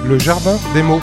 Le jardin des mots.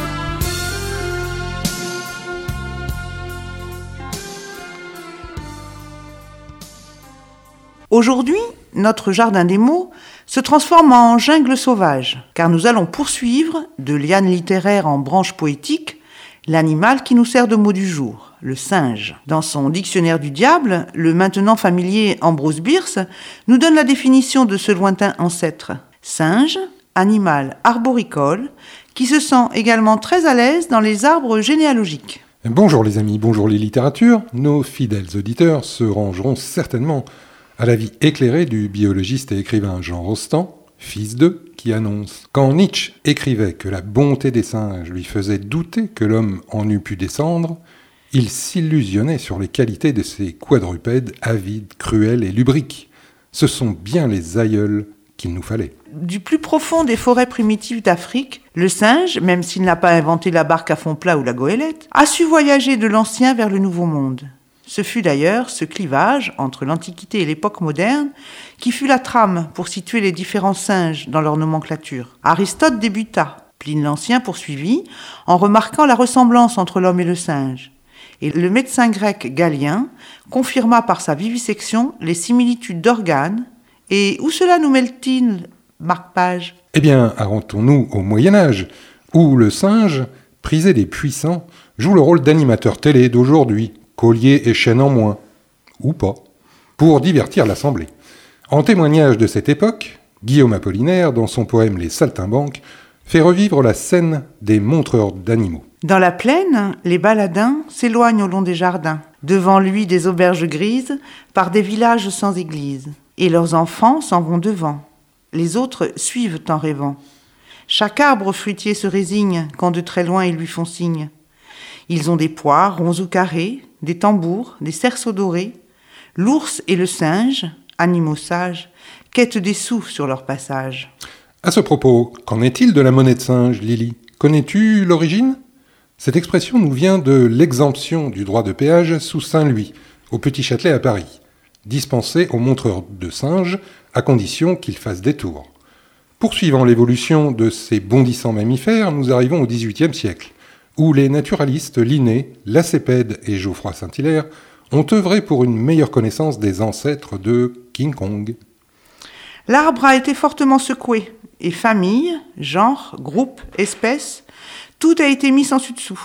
Aujourd'hui, notre jardin des mots se transforme en jungle sauvage, car nous allons poursuivre, de liane littéraire en branche poétique, l'animal qui nous sert de mot du jour, le singe. Dans son dictionnaire du diable, le maintenant familier Ambrose Bierce nous donne la définition de ce lointain ancêtre. Singe, animal arboricole, qui se sent également très à l'aise dans les arbres généalogiques. Bonjour les amis, bonjour les littératures. Nos fidèles auditeurs se rangeront certainement à l'avis éclairé du biologiste et écrivain Jean Rostand, fils d'eux, qui annonce « Quand Nietzsche écrivait que la bonté des singes lui faisait douter que l'homme en eût pu descendre, il s'illusionnait sur les qualités de ces quadrupèdes avides, cruels et lubriques. Ce sont bien les aïeuls qu'il nous fallait. » Du plus profond des forêts primitives d'Afrique, le singe, même s'il n'a pas inventé la barque à fond plat ou la goélette, a su voyager de l'ancien vers le nouveau monde. Ce fut d'ailleurs ce clivage entre l'Antiquité et l'époque moderne qui fut la trame pour situer les différents singes dans leur nomenclature. Aristote débuta, Pline l'Ancien poursuivit, en remarquant la ressemblance entre l'homme et le singe. Et le médecin grec Galien confirma par sa vivisection les similitudes d'organes. Et où cela nous mêle-t-il, Marc Page ? Eh bien, arrêtons-nous au Moyen-Âge, où le singe, prisé des puissants, joue le rôle d'animateur télé d'aujourd'hui, collier et chaîne en moins, ou pas, pour divertir l'Assemblée. En témoignage de cette époque, Guillaume Apollinaire, dans son poème « Les Saltimbanques », fait revivre la scène des montreurs d'animaux. Dans la plaine, les baladins s'éloignent au long des jardins, devant lui des auberges grises, par des villages sans église. Et leurs enfants s'en vont devant. Les autres suivent en rêvant. Chaque arbre fruitier se résigne quand de très loin ils lui font signe. Ils ont des poires ronds ou carrés, des tambours, des cerceaux dorés. L'ours et le singe, animaux sages, quêtent des sous sur leur passage. À ce propos, qu'en est-il de la monnaie de singe, Lily ? Connais-tu l'origine ? Cette expression nous vient de l'exemption du droit de péage sous Saint-Louis, au Petit Châtelet à Paris, dispensée aux montreurs de singes à condition qu'ils fassent des tours. Poursuivant l'évolution de ces bondissants mammifères, nous arrivons au XVIIIe siècle, où les naturalistes Linné, Lacépède et Geoffroy Saint-Hilaire ont œuvré pour une meilleure connaissance des ancêtres de King Kong. L'arbre a été fortement secoué, et famille, genre, groupe, espèce, tout a été mis sans dessus.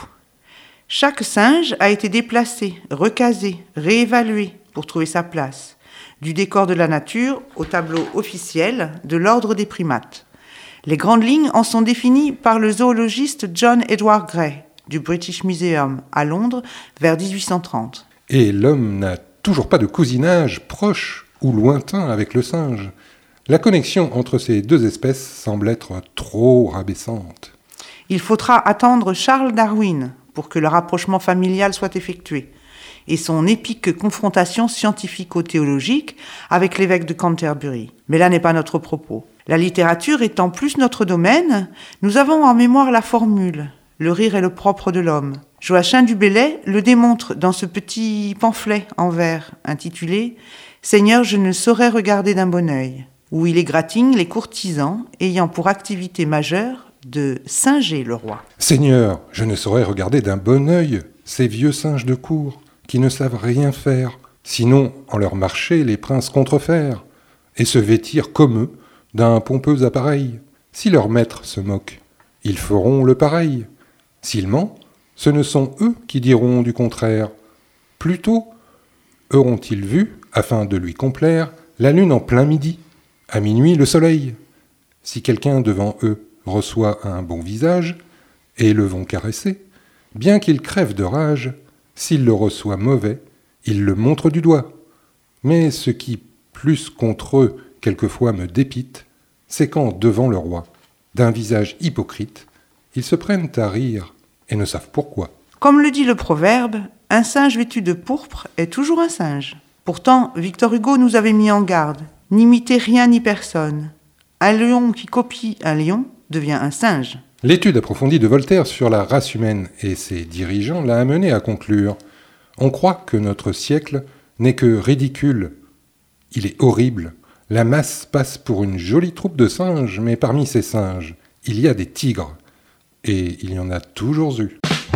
Chaque singe a été déplacé, recasé, réévalué pour trouver sa place, du décor de la nature au tableau officiel de l'ordre des primates. Les grandes lignes en sont définies par le zoologiste John Edward Gray, du British Museum, à Londres, vers 1830. Et l'homme n'a toujours pas de cousinage proche ou lointain avec le singe. La connexion entre ces deux espèces semble être trop rabaissante. Il faudra attendre Charles Darwin pour que le rapprochement familial soit effectué, et son épique confrontation scientifico-théologique avec l'évêque de Canterbury. Mais là n'est pas notre propos. La littérature étant plus notre domaine, nous avons en mémoire la formule « Le rire est le propre de l'homme ». Joachim du Bellay le démontre dans ce petit pamphlet en vers intitulé « Seigneur, je ne saurais regarder d'un bon œil », où il égratigne les courtisans ayant pour activité majeure de singer le roi. « Seigneur, je ne saurais regarder d'un bon œil ces vieux singes de cour qui ne savent rien faire, sinon en leur marché les princes contrefaire, et se vêtir comme eux d'un pompeux appareil. Si leur maître se moque, ils feront le pareil. S'il ment, ce ne sont eux qui diront du contraire. Plutôt, auront-ils vu, afin de lui complaire, la lune en plein midi, à minuit le soleil. Si quelqu'un devant eux reçoit un bon visage, et le vont caresser, bien qu'il crève de rage, s'il le reçoit mauvais, il le montre du doigt. Mais ce qui, plus contre eux, quelquefois me dépite, c'est quand, devant le roi, d'un visage hypocrite, ils se prennent à rire et ne savent pourquoi. Comme le dit le proverbe, un singe vêtu de pourpre est toujours un singe. Pourtant, Victor Hugo nous avait mis en garde. N'imitez rien ni personne. Un lion qui copie un lion devient un singe. L'étude approfondie de Voltaire sur la race humaine et ses dirigeants l'a amené à conclure « On croit que notre siècle n'est que ridicule. Il est horrible. La masse passe pour une jolie troupe de singes, mais parmi ces singes, il y a des tigres. et il y en a toujours eu.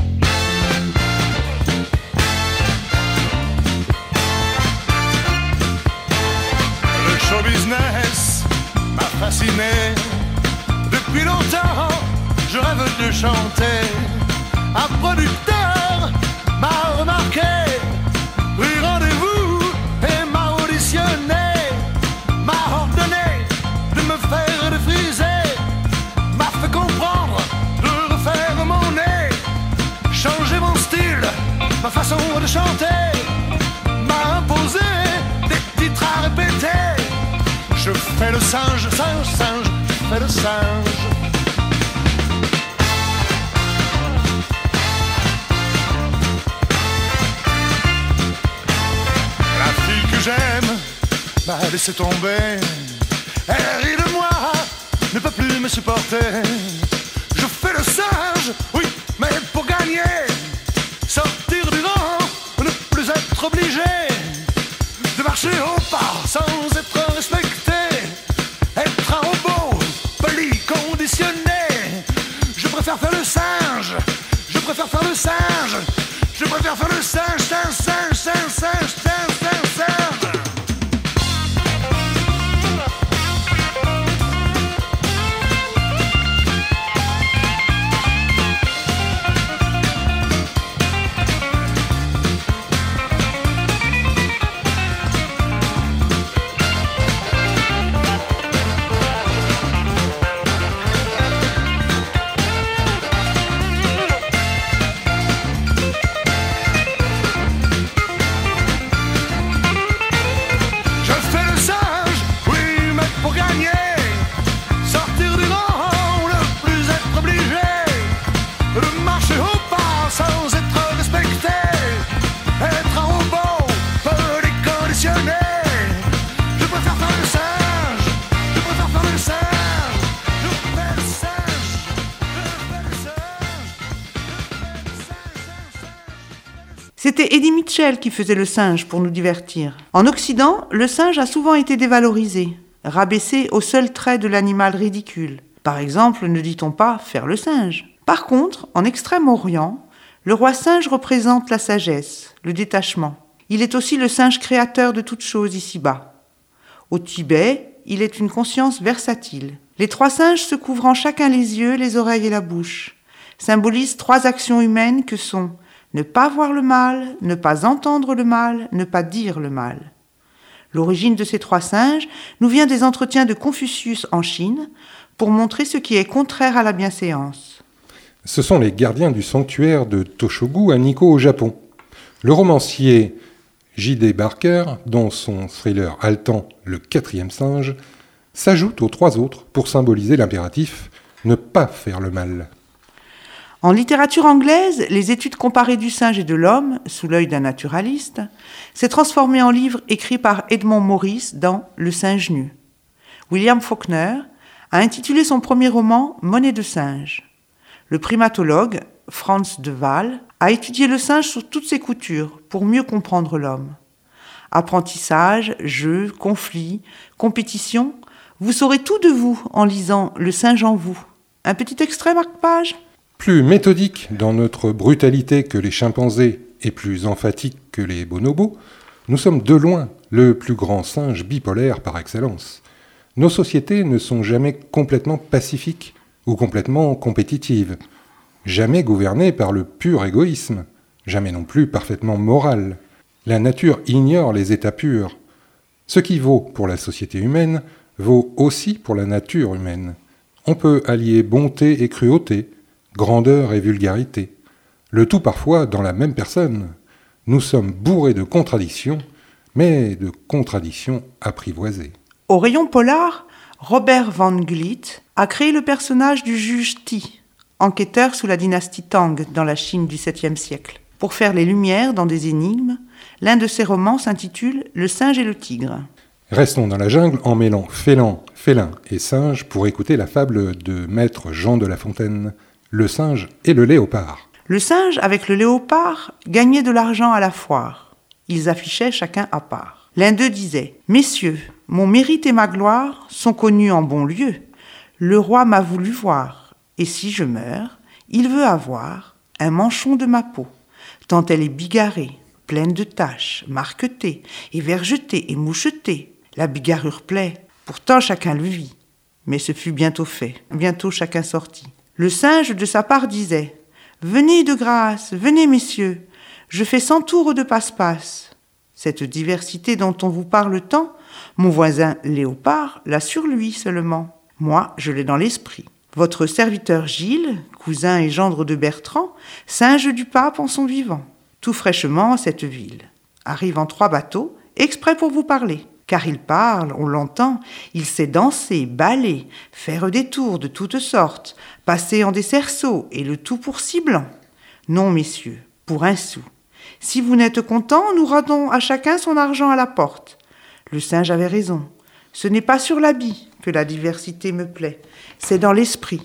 Le show business m'a fasciné. Depuis longtemps, je rêve de chanter. Un producteur m'a remarqué, pris rendez-vous et m'a auditionné. M'a ordonné de me faire défriser, m'a fait comprendre de refaire mon nez, changer mon style, ma façon de chanter, m'a imposé des titres à répéter. Je fais le singe, singe, singe, je fais le singe. La fille que j'aime m'a laissé tomber. Elle rit de moi, ne peut plus me supporter. Je fais le singe, oui, mais pour gagner, sortir du rang, ne plus être obligé de marcher au pas sans être respecté, être un robot poli, conditionné. Je préfère faire le singe, je préfère faire le singe, je préfère faire le singe, singe, singe, singe, singe, singe, singe, singe. C'était Eddie Mitchell qui faisait le singe pour nous divertir. En Occident, le singe a souvent été dévalorisé, rabaissé au seul trait de l'animal ridicule. Par exemple, ne dit-on pas faire le singe. Par contre, en Extrême-Orient, le roi singe représente la sagesse, le détachement. Il est aussi le singe créateur de toutes choses ici-bas. Au Tibet, il est une conscience versatile. Les 3 singes se couvrant chacun les yeux, les oreilles et la bouche symbolisent 3 actions humaines que sont ne pas voir le mal, ne pas entendre le mal, ne pas dire le mal. L'origine de ces 3 singes nous vient des entretiens de Confucius en Chine pour montrer ce qui est contraire à la bienséance. Ce sont les gardiens du sanctuaire de Toshogu à Nikko au Japon. Le romancier J.D. Barker, dans son thriller haletant Le 4e singe, s'ajoute aux 3 autres pour symboliser l'impératif « ne pas faire le mal ». En littérature anglaise, les études comparées du singe et de l'homme, sous l'œil d'un naturaliste, s'est transformé en livre écrit par Edmond Morris dans Le singe nu. William Faulkner a intitulé son premier roman Monnaie de singe. Le primatologue Franz de Waal a étudié le singe sous toutes ses coutures pour mieux comprendre l'homme. Apprentissage, jeu, conflit, compétition, vous saurez tout de vous en lisant Le singe en vous. Un petit extrait, marque-page ? Plus méthodique dans notre brutalité que les chimpanzés et plus emphatique que les bonobos, nous sommes de loin le plus grand singe bipolaire par excellence. Nos sociétés ne sont jamais complètement pacifiques ou complètement compétitives, jamais gouvernées par le pur égoïsme, jamais non plus parfaitement morales. La nature ignore les états purs. Ce qui vaut pour la société humaine vaut aussi pour la nature humaine. On peut allier bonté et cruauté, grandeur et vulgarité, le tout parfois dans la même personne. Nous sommes bourrés de contradictions, mais de contradictions apprivoisées. Au rayon polar, Robert Van Gulit a créé le personnage du juge Ti, enquêteur sous la dynastie Tang dans la Chine du 7e siècle. Pour faire les lumières dans des énigmes, l'un de ses romans s'intitule « Le singe et le tigre ». Restons dans la jungle en mêlant félin et singe pour écouter la fable de maître Jean de La Fontaine, Le singe et le léopard. Le singe avec le léopard gagnaient de l'argent à la foire. Ils affichaient chacun à part. L'un d'eux disait « Messieurs, mon mérite et ma gloire sont connus en bon lieu. Le roi m'a voulu voir, et si je meurs, Il veut avoir un manchon de ma peau, tant elle est bigarrée, pleine de taches, marquetée, et vergetée, et mouchetée. La bigarrure plaît, pourtant chacun le vit. Mais ce fut bientôt fait, bientôt chacun sortit. Le singe de sa part disait « Venez de grâce, venez messieurs, je fais 100 tours de passe-passe. » Cette diversité dont on vous parle tant, mon voisin Léopard l'a sur lui seulement. Moi, je l'ai dans l'esprit. Votre serviteur Gilles, cousin et gendre de Bertrand, singe du pape en son vivant. Tout fraîchement à cette ville. Arrive en 3 bateaux, exprès pour vous parler. Car il parle, on l'entend, il sait danser, baller, faire des tours de toutes sortes, passer en des cerceaux, et le tout pour 6 blancs. Non, messieurs, pour 1 sou. Si vous n'êtes contents, nous rendons à chacun son argent à la porte. Le singe avait raison. Ce n'est pas sur l'habit que la diversité me plaît, c'est dans l'esprit.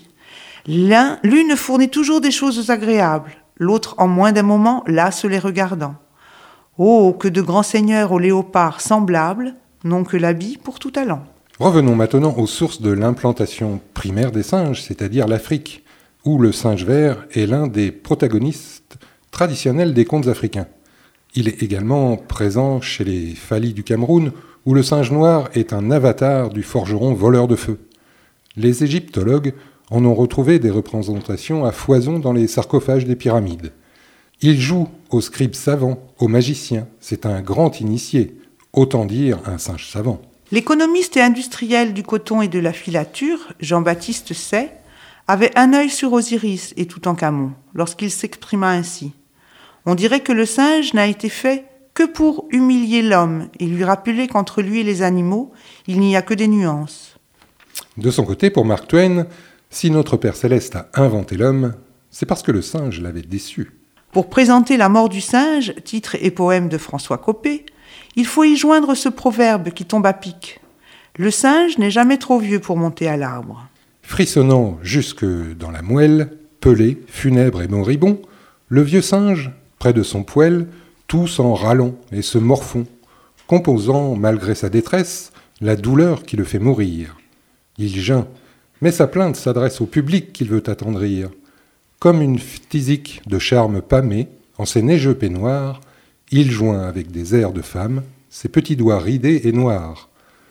L'une fournit toujours des choses agréables, l'autre en moins d'un moment lasse les regardants. Oh, que de grands seigneurs aux léopards semblables n'ont que l'habit pour tout talent. Revenons maintenant aux sources de l'implantation primaire des singes, c'est-à-dire l'Afrique, où le singe vert est l'un des protagonistes traditionnels des contes africains. Il est également présent chez les Fali du Cameroun, où le singe noir est un avatar du forgeron voleur de feu. Les égyptologues en ont retrouvé des représentations à foison dans les sarcophages des pyramides. Il joue aux scribes savants, aux magiciens, c'est un grand initié, autant dire un singe savant. L'économiste et industriel du coton et de la filature, Jean-Baptiste Say, avait un œil sur Osiris et Toutankhamon, lorsqu'il s'exprima ainsi. On dirait que le singe n'a été fait que pour humilier l'homme et lui rappeler qu'entre lui et les animaux, il n'y a que des nuances. De son côté, pour Mark Twain, si notre Père Céleste a inventé l'homme, c'est parce que le singe l'avait déçu. Pour présenter La mort du singe, titre et poème de François Coppée, il faut y joindre ce proverbe qui tombe à pic. Le singe n'est jamais trop vieux pour monter à l'arbre. Frissonnant jusque dans la moelle, pelé, funèbre et moribond, le vieux singe, près de son poêle, tousse en râlant et se morfond, composant, malgré sa détresse, la douleur qui le fait mourir. Il geint, mais sa plainte s'adresse au public qu'il veut attendrir. Comme une phtisique de charme pâmé, en ses neigeux peignoirs, il joint avec des airs de femme ses petits doigts ridés et noirs,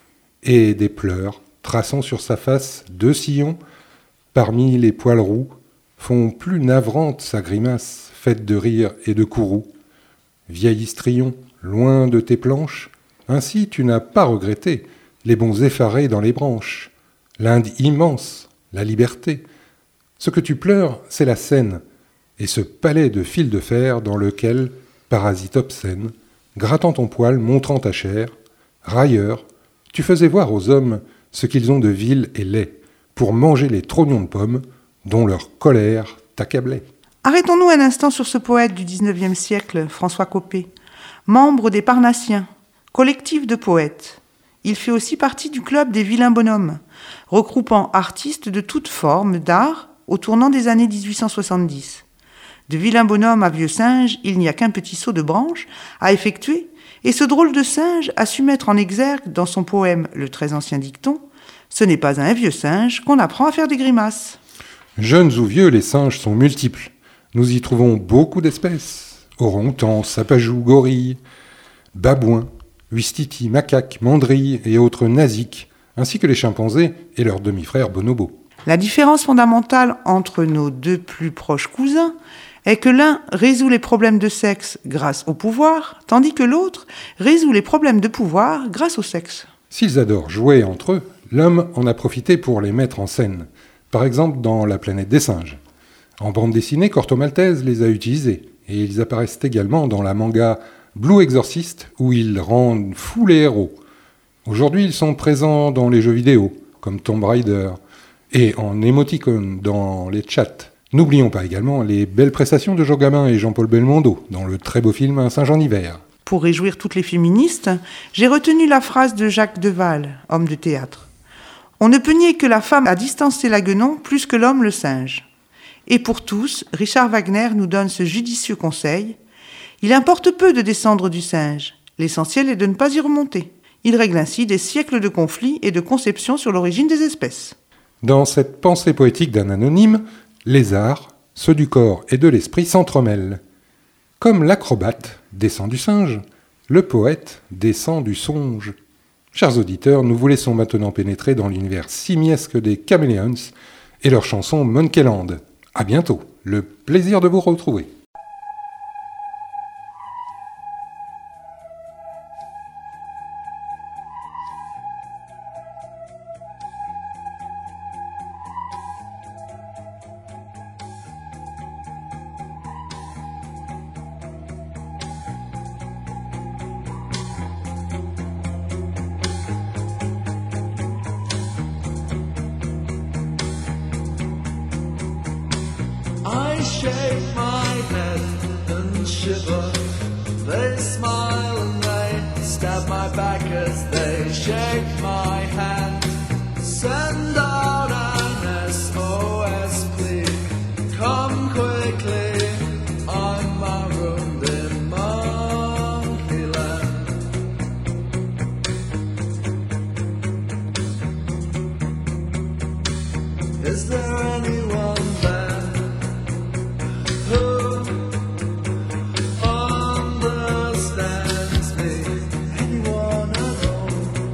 et des pleurs, traçant sur sa face 2 sillons, parmi les poils roux, font plus navrante sa grimace, faite de rire et de courroux. Vieil histrion, loin de tes planches, ainsi tu n'as pas regretté les bons effarés dans les branches, l'Inde immense, la liberté. Ce que tu pleures, c'est la Seine, et ce palais de fil de fer dans lequel, parasite obscène, grattant ton poil, montrant ta chair, railleur, tu faisais voir aux hommes ce qu'ils ont de vil et laid, pour manger les trognons de pommes dont leur colère t'accablait. Arrêtons-nous un instant sur ce poète du XIXe siècle, François Coppée, membre des Parnassiens, collectif de poètes. Il fait aussi partie du club des vilains bonhommes, regroupant artistes de toutes formes d'art au tournant des années 1870. De vilain bonhomme à vieux singe, il n'y a qu'un petit saut de branche à effectuer, et ce drôle de singe a su mettre en exergue dans son poème Le très ancien dicton « Ce n'est pas à un vieux singe qu'on apprend à faire des grimaces ». Jeunes ou vieux, les singes sont multiples. Nous y trouvons beaucoup d'espèces. Orang-outans, sapajous, gorilles, babouins, ouistiti, macaques, mandrilles et autres nasiques, ainsi que les chimpanzés et leurs demi-frères bonobos. La différence fondamentale entre nos 2 plus proches cousins est que l'un résout les problèmes de sexe grâce au pouvoir, tandis que l'autre résout les problèmes de pouvoir grâce au sexe. S'ils adorent jouer entre eux, l'homme en a profité pour les mettre en scène. Par exemple dans La planète des singes. En bande dessinée, Corto Maltese les a utilisés, et ils apparaissent également dans la manga Blue Exorcist, où ils rendent fous les héros. Aujourd'hui, ils sont présents dans les jeux vidéo, comme Tomb Raider, et en émoticône dans les chats. N'oublions pas également les belles prestations de Jean Gabin et Jean-Paul Belmondo dans le très beau film Un singe en hiver. Pour réjouir toutes les féministes, j'ai retenu la phrase de Jacques Deval, homme de théâtre. On ne peut nier que la femme a distancé la guenon plus que l'homme le singe. Et pour tous, Richard Wagner nous donne ce judicieux conseil. Il importe peu de descendre du singe. L'essentiel est de ne pas y remonter. Il règle ainsi des siècles de conflits et de conceptions sur l'origine des espèces. Dans cette pensée poétique d'un anonyme, les arts, ceux du corps et de l'esprit s'entremêlent. Comme l'acrobate descend du singe, le poète descend du songe. Chers auditeurs, nous vous laissons maintenant pénétrer dans l'univers simiesque des Chameleons et leur chanson Monkeyland. À bientôt, le plaisir de vous retrouver. I shake my head and shiver. They smile and they stab my back as they shake my hand. Send out an SOS plea. Come quickly, I'm marooned in Monkeyland. Is there anyone there who understands me? Anyone at all?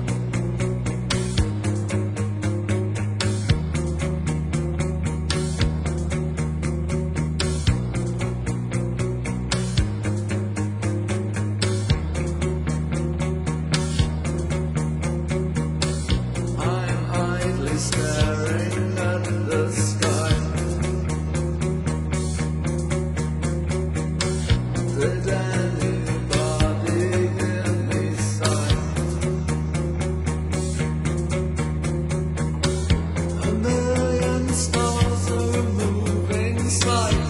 I'm idly staring at the sky. Did anybody hear me sigh? A million stars are a moving sight.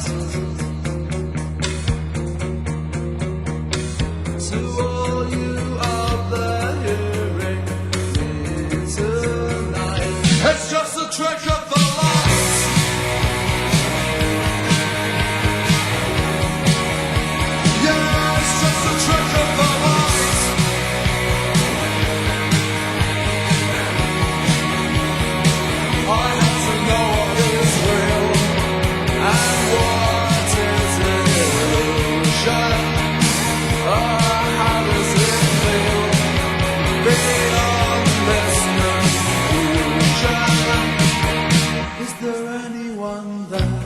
To all you out there hearing me tonight, it's just a trick of the light. Yeah, it's just a trick of the light. I have to know what is real and what is illusion. How does it feel beyond this illusion? Is there anyone there?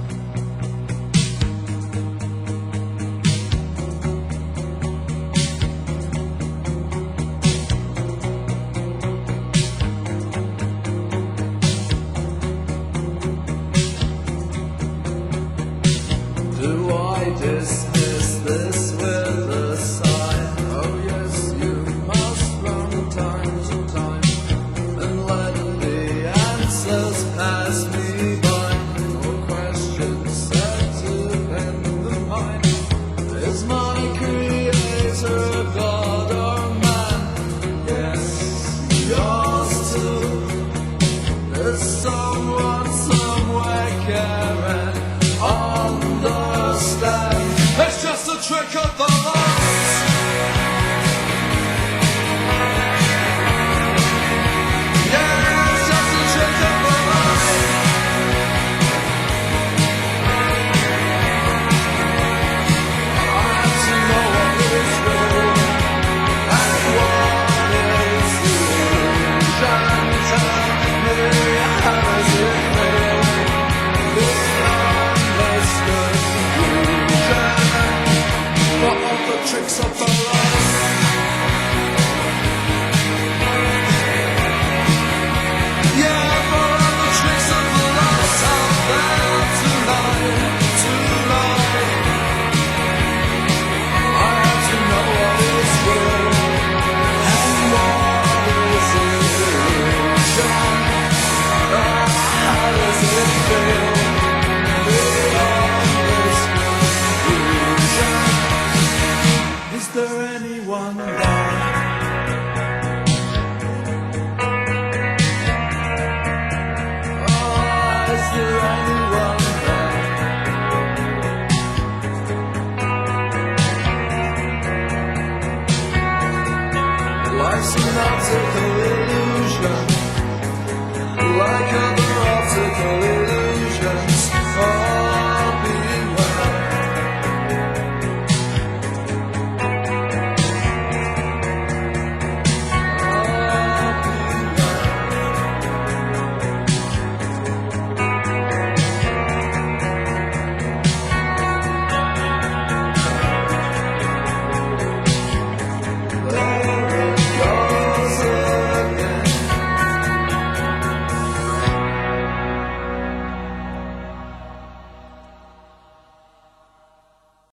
Do I dismiss this with a sigh? Oh yes, you must from time to time and let the answers pass me by. No questions set to in the mind. Is my creator a god or man? Yes, yours too. Is someone somewhere caring? Understand, it's just a trick of the light. Yeah, it's just a trick of the light. I have to know what is real and what is illusion. Tell me, how does it feel? For all the tricks of the light. Yeah, for all the tricks of the light out there tonight, tonight. I have to know what is real and what is illusion. How does it feel beyond this illusion? Is there anyone there? Oh, is there anyone there? Life's an optical illusion, like a